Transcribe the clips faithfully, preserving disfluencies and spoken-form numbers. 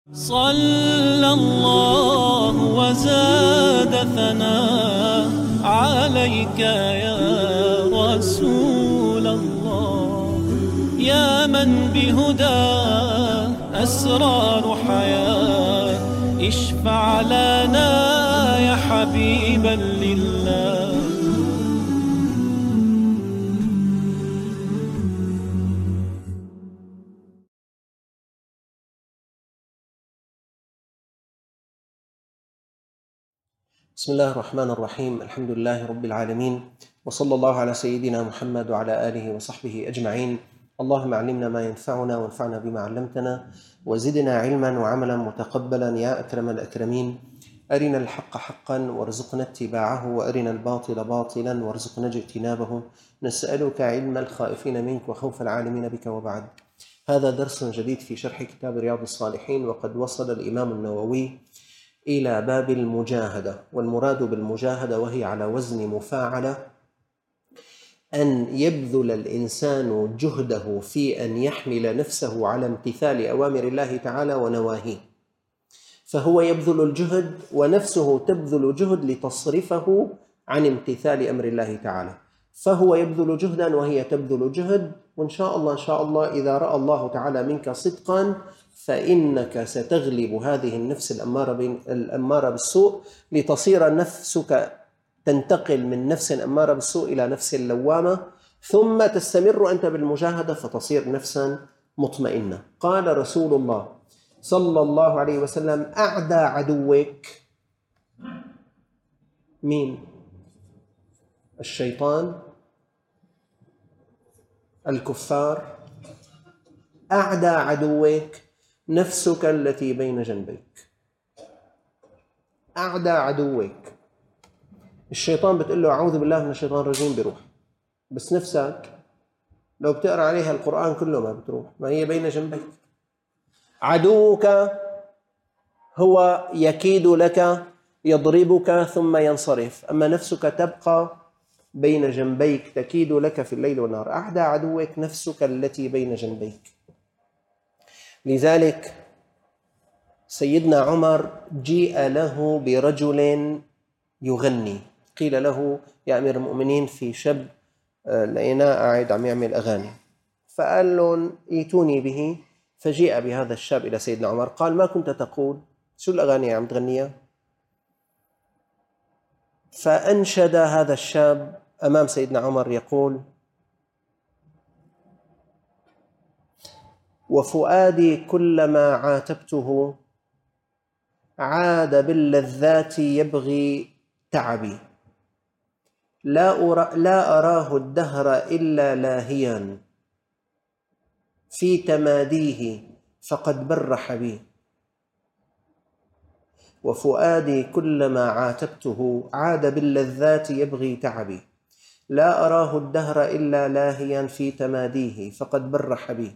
صلى الله وزاد ثناء عليك يا رسول الله، يا من بهداه أسرار حياة، اشفع لنا يا حبيبا لله. بسم الله الرحمن الرحيم. الحمد لله رب العالمين، وصلى الله على سيدنا محمد وعلى آله وصحبه أجمعين. اللهم علمنا ما ينفعنا وانفعنا بما علمتنا، وزدنا علما وعملا متقبلا يا أكرم الأكرمين. أرنا الحق حقا وارزقنا اتباعه، وأرنا الباطل باطلا وارزقنا اجتنابه. نسألك علم الخائفين منك وخوف العالمين بك، وبعد. هذا درس جديد في شرح كتاب رياض الصالحين، وقد وصل الإمام النووي إلى باب المجاهدة. والمراد بالمجاهدة وهي على وزن مفاعلة، أن يبذل الإنسان جهده في أن يحمل نفسه على امتثال أوامر الله تعالى ونواهيه، فهو يبذل الجهد ونفسه تبذل جهد لتصرفه عن امتثال أمر الله تعالى، فهو يبذل جهدا وهي تبذل جهد. وإن شاء الله إن شاء الله إذا رأى الله تعالى منك صدقا فإنك ستغلب هذه النفس الأمارة الأمارة بالسوء، لتصير نفسك تنتقل من نفس أمارة بالسوء إلى نفس لوامة، ثم تستمر أنت بالمجاهدة فتصير نفسا مطمئنة. قال رسول الله صلى الله عليه وسلم: أعدى عدوك مين؟ الشيطان، الكفار. أعدى عدوك نفسك التي بين جنبيك. أعدى عدوك. الشيطان بتقول له أعوذ بالله من الشيطان الرجيم بروح، بس نفسك لو بتقرأ عليها القرآن كله ما بتروح، ما هي بين جنبيك. عدوك هو يكيد لك، يضربك ثم ينصرف، أما نفسك تبقى بين جنبيك تكيد لك في الليل والنهار. أعدى عدوك نفسك التي بين جنبيك. لذلك سيدنا عمر جيء له برجل يغني، قيل له يا أمير المؤمنين في شاب لقيناه قاعد عم يعمل أغاني، فقال لهم ايتوني به. فجيء بهذا الشاب إلى سيدنا عمر، قال: ما كنت تقول؟ شو الأغاني عم تغنيها؟ فأنشد هذا الشاب أمام سيدنا عمر يقول: وفؤادي كلما عاتبته عاد باللذات يبغي تعبي، لا, أرى لا أراه الدهر إلا لاهيا في تماديه فقد برح بي. وفؤادي كلما عاتبته عاد باللذات يبغي تعبي، لا أراه الدهر إلا لاهيا في تماديه فقد برح بي.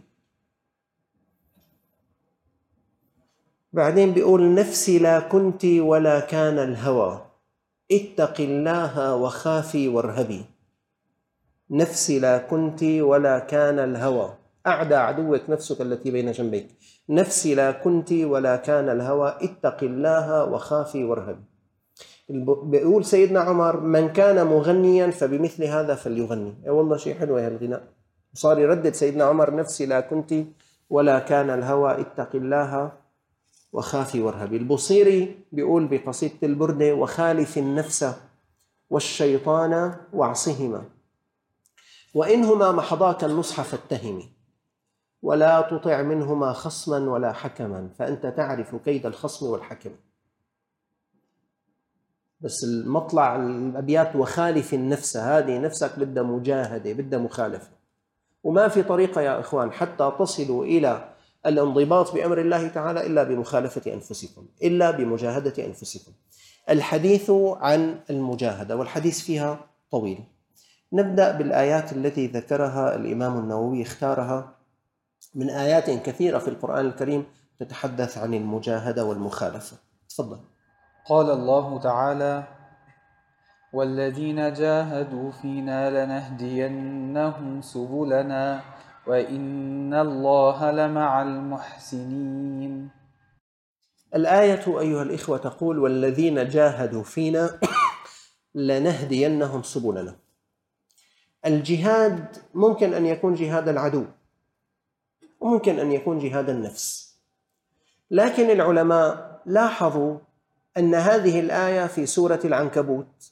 بعدين بيقول: نفسي لا كنت ولا كان الهوى، اتق الله وخافي وارهبي. نفسي لا كنت ولا كان الهوى. أعدى عدوك نفسك التي بين جنبيك. نفسي لا كنت ولا كان الهوى، اتق الله وخافي وارهبي. بيقول سيدنا عمر: من كان مغنيا فبمثل هذا فليغني. اي والله شيء حلو يا الغناء. صار يردد سيدنا عمر: نفسي لا كنت ولا كان الهوى، اتق الله وخافي وارهبي. البصيري بيقول بقصيدة البردة: وخالف النفس والشيطان واعصهما، وإنهما محضاك النصح فاتهمي، ولا تطع منهما خصما ولا حكما، فأنت تعرف كيد الخصم والحكم. بس المطلع الأبيات: وخالف النفس، هذه نفسك بدها مجاهدة، بدها مخالفة، وما في طريقة يا إخوان حتى تصلوا إلى الانضباط بأمر الله تعالى إلا بمخالفة أنفسكم، إلا بمجاهدة أنفسكم. الحديث عن المجاهدة، والحديث فيها طويل. نبدأ بالآيات التي ذكرها الإمام النووي، اختارها من آيات كثيرة في القرآن الكريم تتحدث عن المجاهدة والمخالفة. تفضل. قال الله تعالى: والذين جاهدوا فينا لنهدينهم سبلنا وإن الله لمع المحسنين. الآية أيها الإخوة تقول: والذين جاهدوا فينا لنهدينهم سبلنا. الجهاد ممكن أن يكون جهاد العدو، وممكن أن يكون جهاد النفس، لكن العلماء لاحظوا أن هذه الآية في سورة العنكبوت،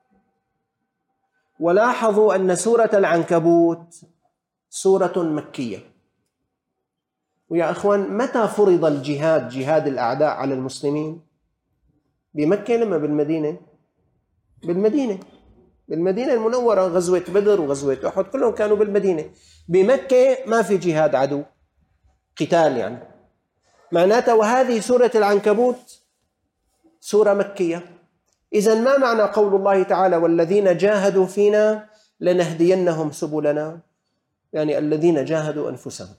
ولاحظوا أن سورة العنكبوت سورة مكية. ويا أخوان، متى فرض الجهاد، جهاد الأعداء على المسلمين؟ بمكة لما بالمدينة؟ بالمدينة بالمدينة المنورة، غزوة بدر وغزوة أحد كلهم كانوا بالمدينة. بمكة ما في جهاد عدو، قتال يعني، معناته. وهذه سورة العنكبوت سورة مكية. إذن ما معنى قول الله تعالى: والذين جاهدوا فينا لنهدينهم سبلنا؟ يعني الذين جاهدوا أنفسهم،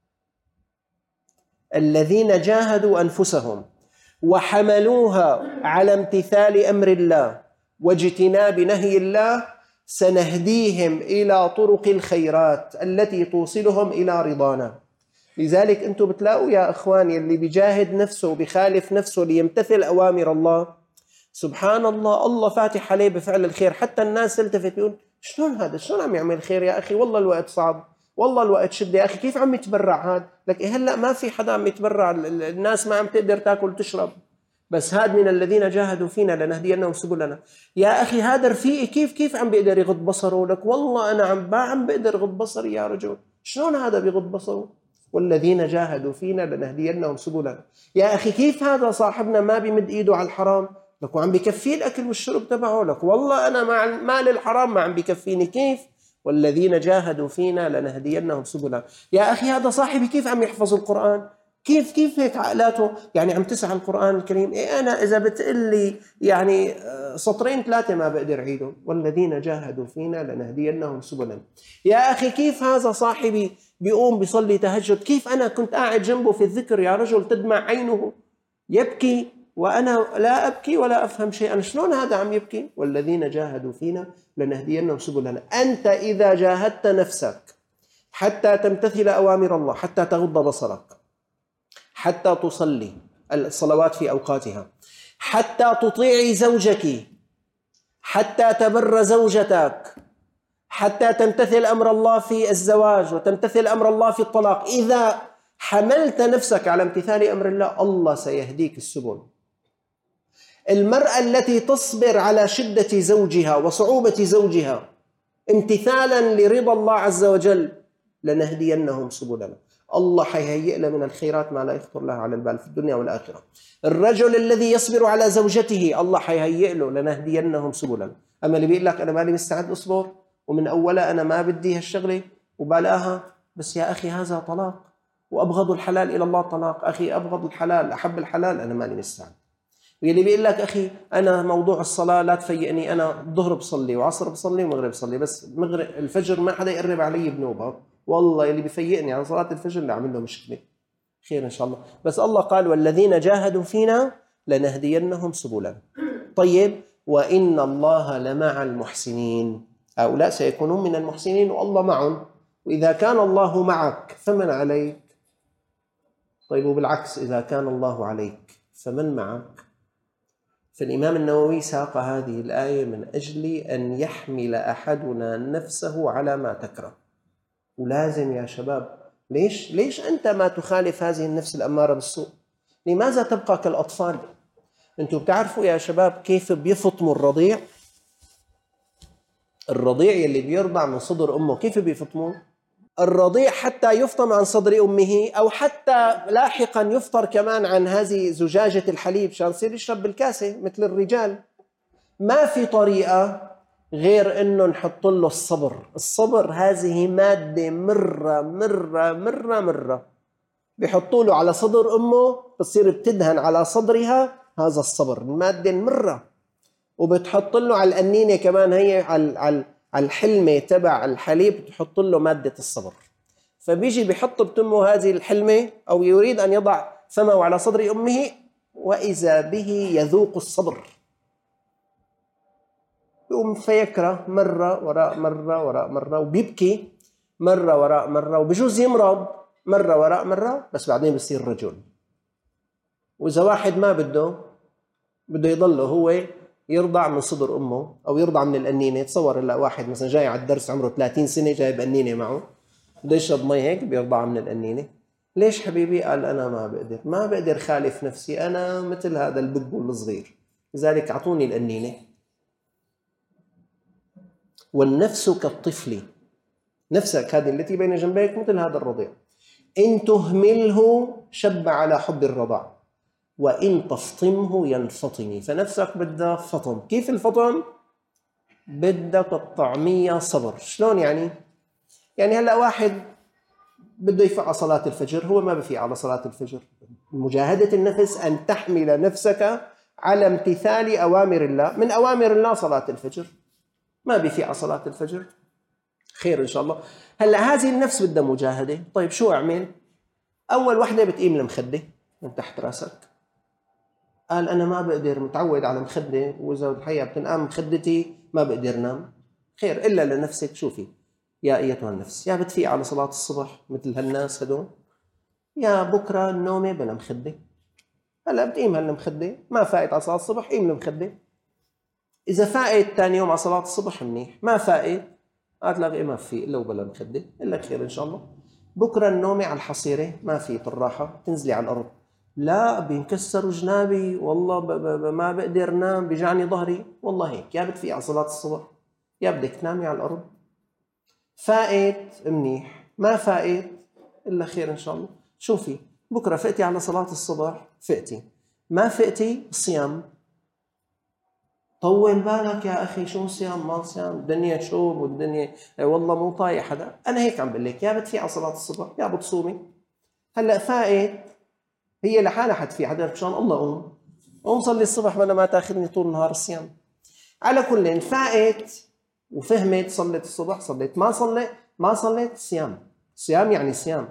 الذين جاهدوا أنفسهم وحملوها على امتثال أمر الله واجتناب نهي الله، سنهديهم إلى طرق الخيرات التي توصلهم إلى رضانا. لذلك أنتم بتلاقوا يا أخواني اللي بيجاهد نفسه وبيخالف نفسه ليمتثل أوامر الله، سبحان الله، الله فاتح عليه بفعل الخير. حتى الناس تلتفت يقول: شلون هذا؟ شلون عم يعمل خير يا أخي؟ والله الوقت صعب، والله الوقت شد يا أخي، كيف عم يتبرع هذا؟ لك إيه هلأ ما في حدا عم يتبرع، الناس ما عم تقدر تاكل وتشرب، بس هاد من الذين جاهدوا فينا لنهدينهم سبلنا. يا أخي هذا رفيقي كيف كيف عم بيقدر يغض بصره؟ لك والله أنا عم ما عم بقدر غض بصري يا رجل. شلون هذا بيغض بصره؟ والذين جاهدوا فينا لنهدينهم سبلنا. يا أخي كيف هذا صاحبنا ما بيمد إيده على الحرام؟ لك وعم بكفيه الأكل والشرب تبعه. لك والله أنا مع مال الحرام ما عم بكفيني. كيف؟ والذين جاهدوا فينا لنهدينهم سبلنا. يا أخي هذا صاحبي كيف عم يحفظ القرآن؟ كيف كيف هيك عقلاته يعني عم تسعى القرآن الكريم؟ إيه أنا إذا بتقول لي يعني سطرين ثلاثة ما بقدر عيدهم. والذين جاهدوا فينا لنهدينهم سبلنا. يا أخي كيف هذا صاحبي بيقوم بيصلي تهجد؟ كيف أنا كنت قاعد جنبه في الذكر يا رجل تدمع عينه يبكي وأنا لا أبكي ولا أفهم شيء؟ أنا شلون هذا عم يبكي؟ والذين جاهدوا فينا لنهدينهم سبلنا. أنت إذا جاهدت نفسك حتى تمتثل أوامر الله، حتى تغض بصرك، حتى تصلي الصلوات في أوقاتها، حتى تطيعي زوجك، حتى تبر زوجتك، حتى تمتثل أمر الله في الزواج وتمتثل أمر الله في الطلاق، إذا حملت نفسك على امتثال أمر الله، الله سيهديك السبل. المرأة التي تصبر على شدة زوجها وصعوبة زوجها امتثالا لرضا الله عز وجل لنهدينهم سبلنا. الله حيهيئ له من الخيرات ما لا يخطر لها على البال في الدنيا والآخرة. الرجل الذي يصبر على زوجته الله حيهيئ له لنهدينهم سبلنا. أما اللي بيقول لك أنا مالي مستعد أصبر ومن أولها أنا ما بدي هالشغلة وبلاها، بس يا أخي هذا طلاق، وأبغض الحلال إلى الله طلاق. أخي أبغض الحلال، أحب الحلال، أنا مالي مستعد. واللي بيقول لك أخي أنا موضوع الصلاة لا تفيقني، أنا الظهر بصلي وعصر بصلي ومغرب بصلي، بس مغرب الفجر ما حدا يقرب علي بنوبة، والله اللي بيفيقني عن صلاة الفجر اللي عامل له مشكلة. خير إن شاء الله. بس الله قال: والذين جاهدوا فينا لنهدينهم سبلنا. طيب، وإن الله لمع المحسنين. هؤلاء سيكونون من المحسنين والله معهم. وإذا كان الله معك فمن عليك؟ طيب وبالعكس، إذا كان الله عليك فمن معك؟ فالإمام النووي ساق هذه الآية من أجل أن يحمل أحدنا نفسه على ما تكره. ولازم يا شباب، ليش ليش أنت ما تخالف هذه النفس الأمارة بالسوء؟ لماذا تبقى كالأطفال؟ أنتم بتعرفوا يا شباب كيف بيفطموا الرضيع؟ الرضيع اللي بيرضع من صدر أمه كيف بيفطموه؟ الرضيع حتى يفطم عن صدر أمه، أو حتى لاحقا يفطر كمان عن هذه زجاجة الحليب عشان يصير يشرب بالكاسة مثل الرجال. ما في طريقة غير أنه نحط له الصبر. الصبر هذه مادة مرة مرة مرة مرة بيحطوا له على صدر أمه، بتصير بتدهن على صدرها هذا الصبر، المادة المرة. وبتحط له على الأنينة كمان، هي على على الحلمة تبع الحليب تحط له مادة الصبر. فبيجي بيحط بتمه هذه الحلمة أو يريد أن يضع فمه على صدر أمه، وإذا به يذوق الصبر، يقوم فيكره مرة وراء مرة وراء مرة، وبيبكي مرة وراء مرة، وبجوز يمرض مرة وراء مرة، بس بعدين بصير رجل. وإذا واحد ما بده بده يضله هو يرضع من صدر أمه أو يرضع من القنينة. تصور هلا واحد مثلا جاي على الدرس عمره ثلاثين سنة جايب قنينة معه بده يشرب مي هيك بيرضعها من القنينة. ليش حبيبي؟ قال أنا ما بقدر ما بقدر خالف نفسي، أنا مثل هذا البقبول الصغير، لذلك أعطوني القنينة. والنفس كالطفل، نفسك هذه التي بين جنبيك مثل هذا الرضيع، إن تهمله شب على حب الرضاع وإن تفطمه ينفطم. فنفسك بدها فطم. كيف الفطم؟ بدك الطعمية صبر. شلون يعني؟ يعني هلأ واحد بده يفعل على صلاة الفجر، هو ما بفيع على صلاة الفجر. مجاهدة النفس أن تحمل نفسك على امتثال أوامر الله. من أوامر الله صلاة الفجر، ما بفيع على صلاة الفجر، خير إن شاء الله. هلأ هذه النفس بدها مجاهدة. طيب شو أعمل؟ أول وحدة بتقيم المخدة من تحت راسك. قال أنا ما بقدر، متعود على مخدة، وإذا الحقيقة بتنقام مخدتي ما بقدر نام. خير، إلا لنفسك. شوفي يا أيتها النفس، يا بتفيق على صلاة الصبح مثل هالناس هدول، يا بكرة النومة بلا مخدة. هلا بتقيم هالمخدة، ما فاقت على صلاة الصبح قيم المخدة. إذا فاقت ثاني يوم على صلاة الصبح منيح، ما فاقت قالت لك إيه ما في إلا وبلا مخدة، إلا خير إن شاء الله. بكرة النومة على الحصيرة ما في بالراحة، تنزلي على الأرض. لا بينكسروا جنابي والله ب ب ب ما بقدر نام بيجعني ظهري. والله هيك، يا بتفيق على صلاة الصبح يا بدك تنامي على الأرض. فاقت منيح، ما فاقت إلا خير إن شاء الله. شوفي بكرة فقتي على صلاة الصبح فقتي، ما فقتي صيام. طول بالك يا أخي، شو صيام ما صيام، الدنيا شوب والدنيا والله مو طايق حدا. أنا هيك عم بقول لك، يا بتفيق على صلاة الصبح يا بتصومي. هلأ فاقت هي لحالها حتفيق، حدا شان الله قوم قوم صلي الصبح بدل ما تاخذني طول نهار الصيام. على كل فاقت وفهمت صليت الصبح صليت، ما صليت ما صليت صيام. صيام يعني صيام،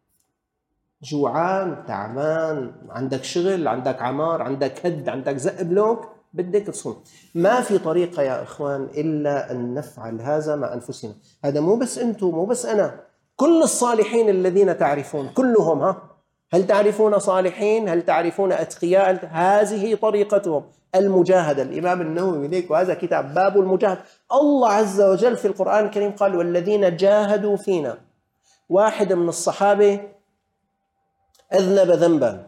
جوعان تعبان عندك شغل عندك عمار عندك هد عندك زق بلوك بدك تصوم. ما في طريقة يا إخوان إلا أن نفعل هذا مع أنفسنا. هذا مو بس أنتم مو بس أنا، كل الصالحين الذين تعرفون كلهم. ها هل تعرفون صالحين؟ هل تعرفون أتقياء؟ هذه طريقتهم المجاهدة. الإمام النووي ليك، وهذا كتاب باب المجاهدة. الله عز وجل في القرآن الكريم قال والذين جاهدوا فينا. واحد من الصحابة أذنب ذنبا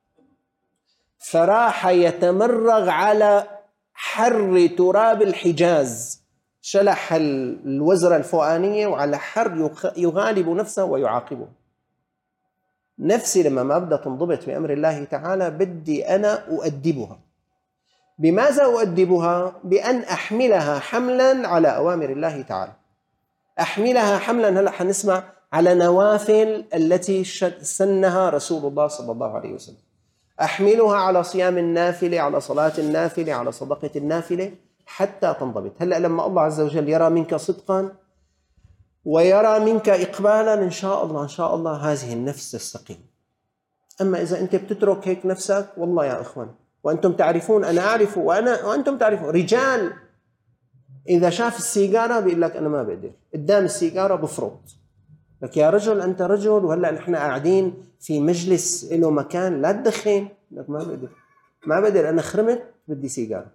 فراح يتمرغ على حر تراب الحجاز، شلح الوزرة الفوقانية وعلى حر يغالب نفسه ويعاقبه. نفسي لما ما بدها تنضبط بأمر الله تعالى بدي أنا أؤدبها. بماذا أؤدبها؟ بأن أحملها حملا على أوامر الله تعالى. أحملها حملا، هلأ حنسمع على نوافل التي سنها رسول الله صلى الله عليه وسلم. أحملها على صيام النافلة، على صلاة النافلة، على صدقة النافلة حتى تنضبط. هلأ لما الله عز وجل يرى منك صدقا ويرى منك إقبالا إن شاء الله إن شاء الله هذه النفس تستقيم. أما إذا أنت بتترك هيك نفسك، والله يا إخوان وأنتم تعرفون أنا أعرف وأنا وأنتم تعرفون، رجال إذا شاف السيجارة بيقول لك أنا ما بقدر، قدام السيجارة بفرط لك يا رجل أنت رجل وهلأ نحن قاعدين في مجلس له مكان لا تدخن. لك ما بقدر ما بقدر أنا خرمت بدي سيجارة.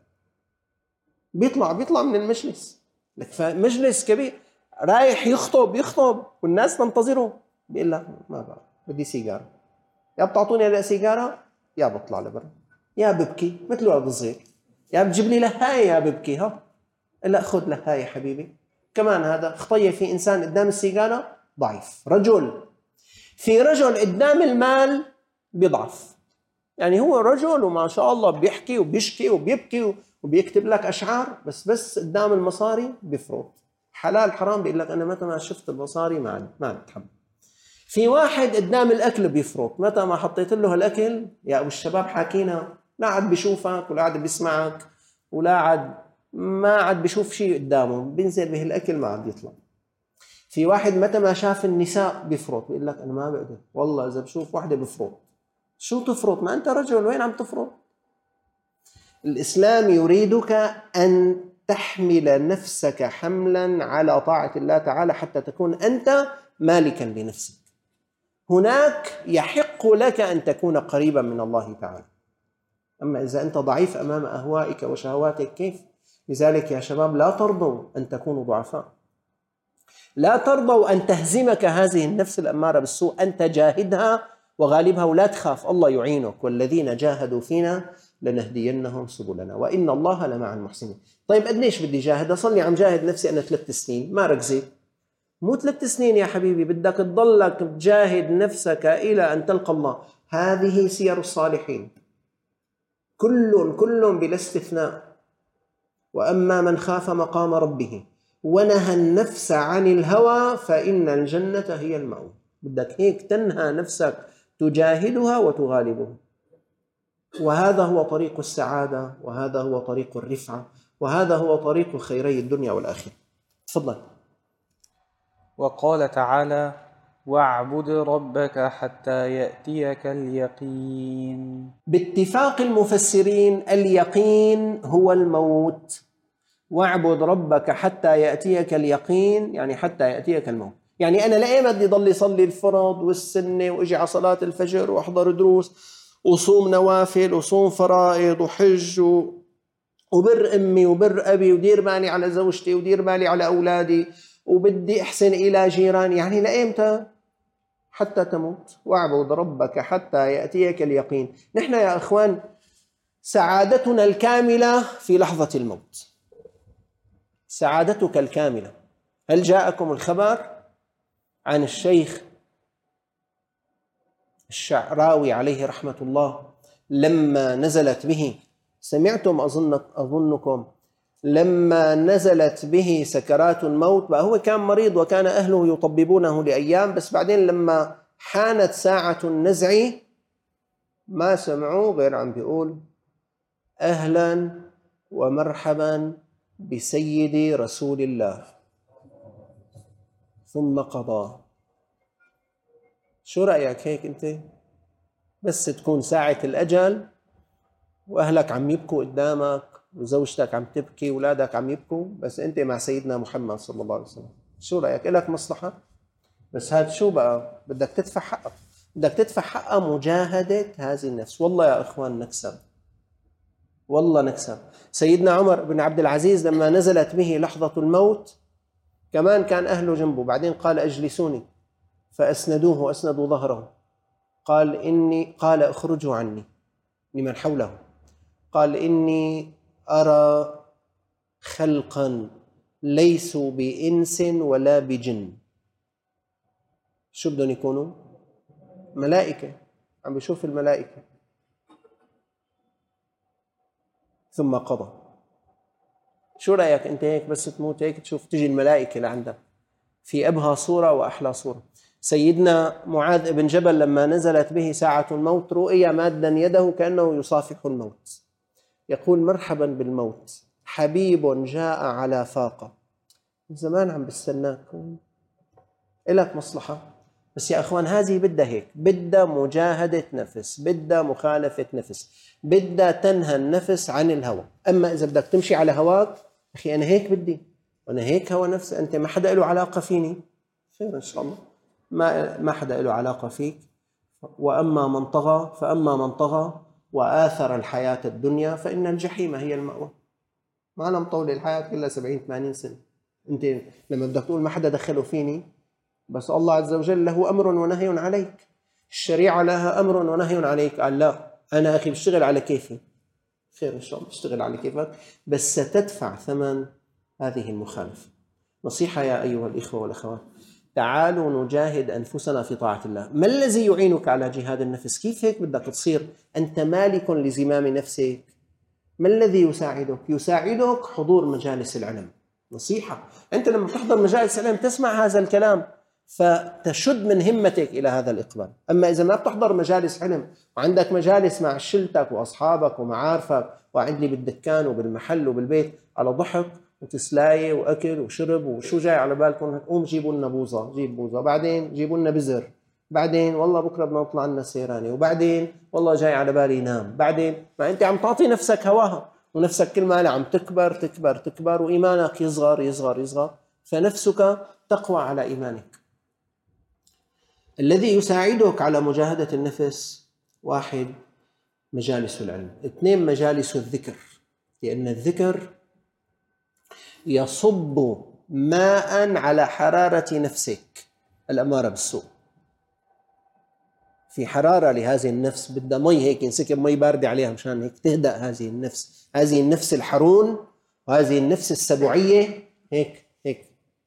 بيطلع بيطلع من المجلس، لك فمجلس كبير رايح يخطب يخطب والناس تنتظره بيقول لك ما بعرف بدي سيجارة. يا بتعطوني هلا سيجارة يا بطلع لبرا، يا ببكي مثل ولد صغير، يا بتجيب لي لهاية يا ببكي. ها لا خذ لهاية حبيبي. كمان هذا خطية في إنسان قدام السيجارة ضعيف. رجل في رجل قدام المال بيضعف، يعني هو رجل وما شاء الله بيحكي وبيشكي وبيبكي وبيكتب لك أشعار، بس بس قدام المصاري بيفرط. حلال حرام بيقول لك أنا متى ما شفت المصاري ما ما بتحب. في واحد قدام الأكل بيفرط، متى ما حطيت له الأكل يا أبو الشباب حاكينا لا عاد بيشوفك ولا عاد بيسمعك ولا عاد ما عاد بيشوف شيء قدامه، بينزل به الأكل ما عاد يطلع. في واحد متى ما شاف النساء بيفرط، بيقول لك أنا ما بقدر والله إذا بشوف واحدة بفرط. شو تفرط؟ ما أنت رجل، وين عم تفرط؟ الإسلام يريدك أن تحمل نفسك حملا على طاعة الله تعالى حتى تكون أنت مالكا لنفسك. هناك يحق لك أن تكون قريبا من الله تعالى. أما إذا أنت ضعيف أمام أهوائك وشهواتك كيف؟ لذلك يا شباب لا ترضوا أن تكونوا ضعفاء، لا ترضوا أن تهزمك هذه النفس الأمارة بالسوء، أنت جاهدها وغالبها ولا تخاف، الله يعينك. والذين جاهدوا فينا لنهدينهم سبلنا وإن الله لمع المحسنين. طيب قديش بدي جاهد؟ أصلي عم جاهد نفسي أنا ثلاث سنين ما ركزت، مو ثلاث سنين يا حبيبي، بدك تضلك تجاهد نفسك إلى أن تلقى الله. هذه سير الصالحين كل كل بلا استثناء. وأما من خاف مقام ربه ونهى النفس عن الهوى فإن الجنة هي المأوى. بدك هيك تنهى نفسك تجاهدها وتغالبها. وهذا هو طريق السعادة، وهذا هو طريق الرفعة، وهذا هو طريق خيري الدنيا والآخرة. تفضل. وقال تعالى: واعبد ربك حتى يأتيك اليقين. باتفاق المفسرين اليقين هو الموت. واعبد ربك حتى يأتيك اليقين يعني حتى يأتيك الموت. يعني أنا لأي بدي ضل يصلي الفرض والسنة وإجي على صلاة الفجر وأحضر دروس وصوم نوافل وصوم فرائض وحج وبر أمي وبر أبي ودير بالي على زوجتي ودير بالي على أولادي وبدي أحسن إلى جيراني، يعني لأيمتى؟ حتى تموت. واعبد ربك حتى يأتيك اليقين. نحن يا أخوان سعادتنا الكاملة في لحظة الموت، سعادتك الكاملة. هل جاءكم الخبر عن الشيخ الشعراوي عليه رحمة الله لما نزلت به، سمعتم أظن أظنكم لما نزلت به سكرات الموت، بقى هو كان مريض وكان أهله يطببونه لأيام، بس بعدين لما حانت ساعة النزع ما سمعوا غير عم بيقول أهلا ومرحبا بسيدي رسول الله، ثم قضى. شو رأيك هيك أنت؟ بس تكون ساعة الأجل وأهلك عم يبكوا قدامك وزوجتك عم تبكي وأولادك عم يبكوا، بس أنت مع سيدنا محمد صلى الله عليه وسلم، شو رأيك؟ إلك مصلحة؟ بس هذا شو بقى؟ بدك تدفع حقك، بدك تدفع حق مجاهدة هذه النفس. والله يا إخوان نكسب، والله نكسب. سيدنا عمر بن عبد العزيز لما نزلت به لحظة الموت كمان كان أهله جنبه، بعدين قال أجلسوني، فأسندوه وأسندوا ظهره. قال إني قال اخرجوا عني لمن حوله، قال إني أرى خلقا ليسوا بإنس ولا بجن. شو بدهم يكونوا؟ ملائكة، عم بيشوف الملائكة. ثم قضى. شو رأيك أنت هيك بس تموت هيك تشوف تجي الملائكة لعندك في أبهى صورة وأحلى صورة. سيدنا معاذ بن جبل لما نزلت به ساعة الموت رؤيا مادا يده كأنه يصافح الموت، يقول مرحبا بالموت حبيب جاء على فاقة، زمان عم بستناك، إلك مصلحة. بس يا أخوان هذه بدها هيك، بدها مجاهدة نفس، بدها مخالفة نفس، بدها تنهى النفس عن الهوى. أما إذا بدك تمشي على هواك، أخي أنا هيك بدي وأنا هيك هو نفس، أنت ما حدا له علاقة فيني، خير إن شاء الله، ما ما حدا له علاقة فيك. وأما من طغى فأما من طغى وآثر الحياة الدنيا فإن الجحيم هي المأوى. ما أنا مطول الحياة إلا سبعين ثمانين سنة. أنت لما بدك تقول ما حدا دخله فيني، بس الله عز وجل له أمر ونهي عليك، الشريعة لها أمر ونهي عليك. قال لا أنا أخي بشتغل على كيفي، خير إن شاء الله بشتغل على كيفك، بس ستدفع ثمن هذه المخالفة. نصيحة يا أيها الإخوة والأخوات، تعالوا نجاهد أنفسنا في طاعة الله. ما الذي يعينك على جهاد النفس؟ كيف هيك بدك تصير أنت مالك لزمام نفسك؟ ما الذي يساعدك؟ يساعدك حضور مجالس العلم. نصيحة، أنت لما تحضر مجالس العلم تسمع هذا الكلام فتشد من همتك إلى هذا الإقبال. أما إذا ما بتحضر مجالس علم وعندك مجالس مع شلتك وأصحابك ومعارفك وقاعد لي بالدكان وبالمحل وبالبيت على ضحك وتسلاية وأكل وشرب وشو جاي على بالكم، قوم جيبوا لنا بوظة، جيب بوظة، بعدين جيبوا لنا بزر، بعدين والله بكرة بدنا نطلع لنا سيرانة، وبعدين والله جاي على بالي نام، بعدين ما أنت عم تعطي نفسك هواها، ونفسك كل ما عم تكبر تكبر تكبر وإيمانك يصغر يصغر يصغر، فنفسك تقوى على إيمانك. الذي يساعدك على مجاهدة النفس: واحد، مجالس العلم. اثنين، مجالس الذكر، لأن الذكر يصب ماء على حرارة نفسك الأمارة بالسوء. في حرارة لهذه النفس، بدها مي هيك ينسكب مي باردة عليها مشان هيك تهدأ هذه النفس، هذه النفس الحرون وهذه النفس السبوعية هيك هيك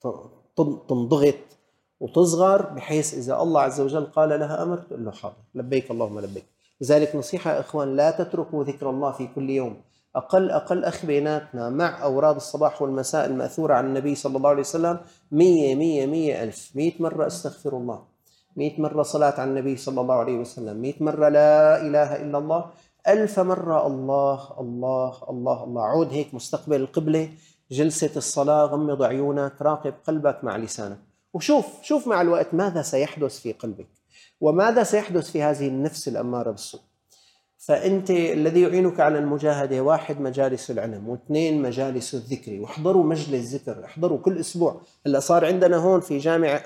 تنضغط وتصغر، بحيث إذا الله عز وجل قال لها أمر تقول له حاضر، لبيك اللهم لبيك. لذلك نصيحة يا إخوان: لا تتركوا ذكر الله في كل يوم. أقل أقل أخ بيناتنا مع أوراد الصباح والمساء المأثورة عن النبي صلى الله عليه وسلم مية مية مية ألف، مئة مرة استغفر الله، مئة مرة صلاة على النبي صلى الله عليه وسلم، مئة مرة لا إله إلا الله، ألف مرة الله الله الله الله. عود هيك مستقبل القبلة، جلسة الصلاة، غمض عيونك، راقب قلبك مع لسانك، وشوف شوف مع الوقت ماذا سيحدث في قلبك وماذا سيحدث في هذه النفس الأمارة بالسوء. فأنت الذي يعينك على المجاهدة: واحد، مجالس العلم، واثنين، مجالس الذكر. واحضروا مجلس ذكر، احضروا كل أسبوع. هلا صار عندنا هون في جامع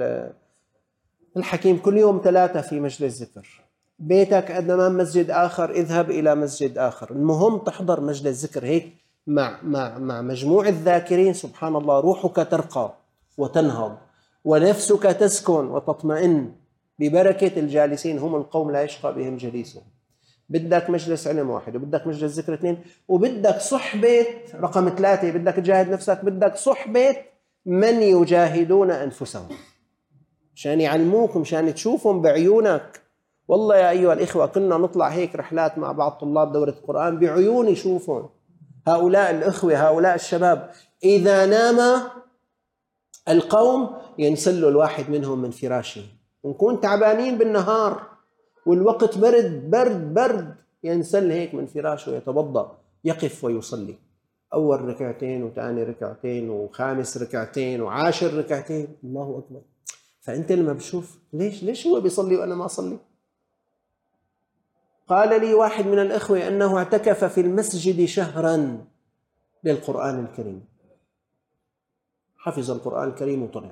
الحكيم كل يوم ثلاثة في مجلس ذكر. بيتك أمام مسجد آخر، اذهب إلى مسجد آخر، المهم تحضر مجلس ذكر هيك مع مع مع مجموع الذاكرين. سبحان الله، روحك ترقى وتنهض ونفسك تسكن وتطمئن ببركة الجالسين، هم القوم لا يشقى بهم جليسهم. بدك مجلس علم واحد، وبدك مجلس ذكر اثنين، وبدك صحبة رقم ثلاثة، بدك تجاهد نفسك، بدك صحبة من يجاهدون أنفسهم مشان يعلموك، مشان تشوفهم بعيونك. والله يا أيها الإخوة كنا نطلع هيك رحلات مع بعض طلاب دورة القرآن، بعيوني يشوفهم هؤلاء الإخوة، هؤلاء الشباب، إذا نام القوم ينسلوا الواحد منهم من فراشه، ونكون تعبانين بالنهار والوقت برد برد برد، ينسل هيك من فراشه ويتوضأ، يقف ويصلي أول ركعتين وثاني ركعتين وخامس ركعتين وعاشر ركعتين، الله أكبر. فأنت لما بشوف ليش ليش هو بيصلي وأنا ما أصلي؟ قال لي واحد من الأخوة أنه اعتكف في المسجد شهرا للقرآن الكريم، حفظ القرآن الكريم وطلع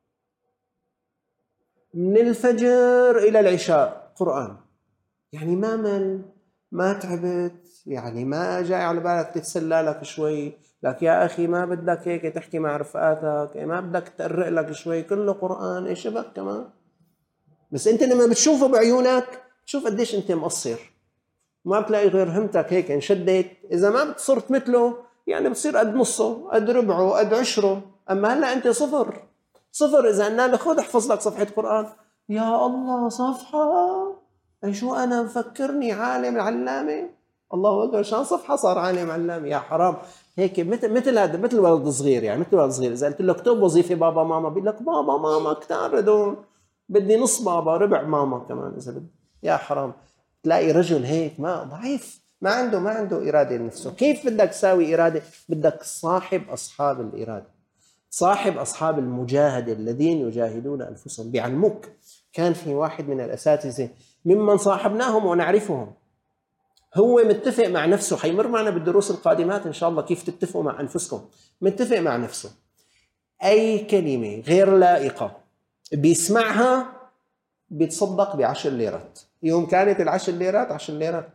من الفجر إلى العشاء قرآن، يعني ما مل، ما تعبت، يعني ما جاي على بالك تتسلى لك شوي، لك يا أخي ما بدك هيك تحكي مع رفقاتك، ما بدك تقرأ لك شوي، كله قرآن، إيش بك كمان. بس أنت لما بتشوفه بعيونك شوف قديش أنت مقصر، ما بتلاقي غير همتك هيك انشدت، إذا ما صرت مثله يعني بتصير قد نصه، قد ربعه، قد عشره. أما هلأ أنت صفر صفر. إذا قلنا لك خذ احفظ لك صفحة قرآن، يا الله صفحة، أي شو أنا مفكرني عالم علامة، الله أكبر، شان صفحة صار عالم علامة، يا حرام. هيك مثل مثل هذا، مثل ولد صغير، يعني مثل ولد صغير إذا قلت له اكتب وظيفة بابا ماما، بيقول لك بابا ماما كتار ردون، بدي نص بابا ربع ماما كمان إذا بدي. يا حرام، تلاقي رجل هيك ما ضعيف، ما عنده ما عنده إرادة لنفسه. كيف بدك تساوي إرادة؟ بدك صاحب أصحاب الإرادة، صاحب أصحاب المجاهدة الذين يجاهدون أنفسهم، بيعلموك. كان في واحد من الأساتذة ممن صاحبناهم ونعرفهم، هو متفق مع نفسه، حيمر معنا بالدروس القادمات إن شاء الله كيف تتفقوا مع أنفسكم. متفق مع نفسه، أي كلمة غير لائقة بيسمعها بيتصدق بعشر ليرات. يوم كانت العشر ليرات عشر ليرات،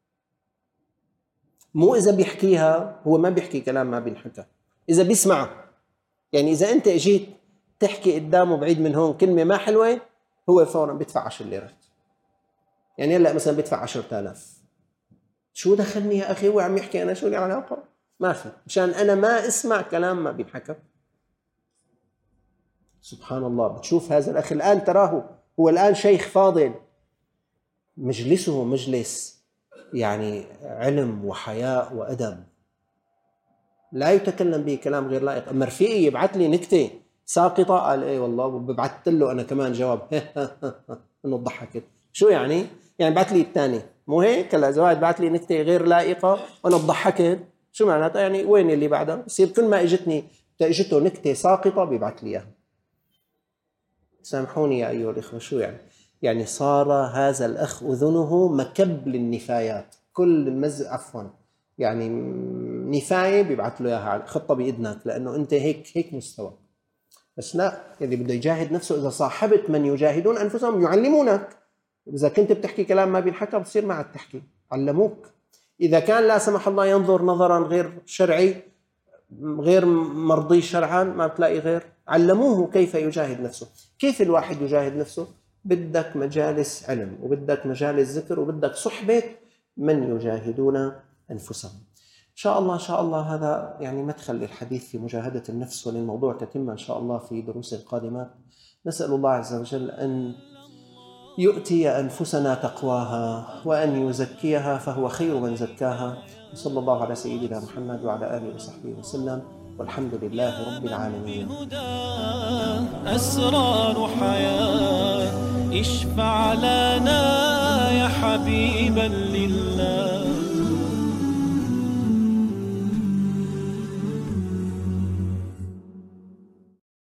مو إذا بيحكيها، هو ما بيحكي كلام ما بينحكى، إذا بيسمعه. يعني إذا أنت اجيت تحكي قدامه بعيد من هون كلمة ما حلوة، هو فورا بيدفع عشر ليرات. يعني هلا مثلا بيدفع عشرة آلاف، شو دخلني يا أخي، هو عم يحكي أنا شو لي علاقة؟ ما في، مشان أنا ما اسمع كلام ما بينحكى. سبحان الله. بتشوف هذا الأخ الآن تراه هو الآن شيخ فاضل، مجلسه مجلس يعني علم وحياء وأدب، لا يتكلم به كلام غير لائق. أما رفيقي يبعث لي نكتة ساقطة، قال إيه والله، وببعثت له أنا كمان جواب إنه ضحكت. شو يعني؟ يعني بعث لي الثاني، مو هيك؟ هلا إذا واحد بعث لي نكتة غير لائقة وأنا ضحكت، شو معناتها؟ يعني وين اللي بعدها؟ بصير كل ما إجتني اجته نكتة ساقطة بيبعث لي إياها. سامحوني يا أيها الإخوة، شو يعني؟ يعني صار هذا الأخ أذنه مكب للنفايات، كل المز عفوا يعني نفاية بيبعث له إياها، خطة بإذنك، لأنه أنت هيك هيك مستوى. بس لا، اللي بده يجاهد نفسه إذا صاحبت من يجاهدون أنفسهم يعلمونك. إذا كنت بتحكي كلام ما بينحكى بتصير معك تحكي، علموك. إذا كان لا سمح الله ينظر نظرا غير شرعي غير مرضي شرعا ما بتلاقي غير، علموه كيف يجاهد نفسه. كيف الواحد يجاهد نفسه؟ بدك مجالس علم، وبدك مجالس ذكر، وبدك صحبة من يجاهدون أنفسهم. إن شاء الله إن شاء الله هذا يعني مدخل للحديث في مجاهدة النفس، وللموضوع تتم إن شاء الله في دروس القادمات. نسأل الله عز وجل أن يؤتي أنفسنا تقواها وأن يزكيها فهو خير من زكاها. صلى الله على سيدنا محمد وعلى آله وصحبه وسلم، والحمد لله رب العالمين. أسرار حياة اشفع لنا يا حبيبا لله.